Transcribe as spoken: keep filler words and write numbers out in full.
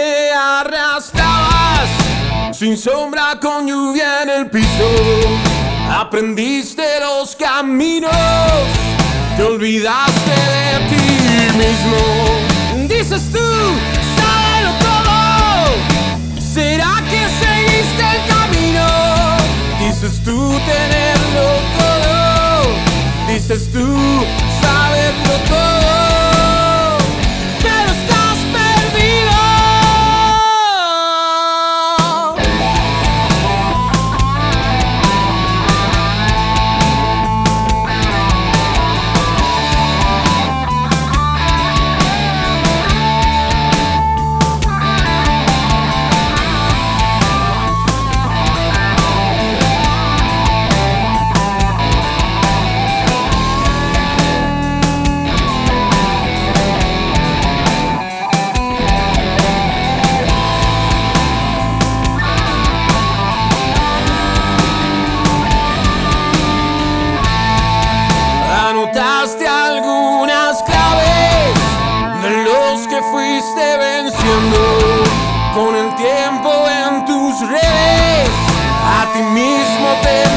me arrastrabas sin sombra con lluvia en el piso. Aprendiste los caminos, te olvidaste de ti mismo. Dices tú, sábelo todo, ¿será que seguiste el camino? Dices tú tenerlo todo, dices tú saberlo todo, pero estás perdido. Anotaste algunas claves de los que fuiste venciendo. Con el tiempo en tus redes, a ti mismo te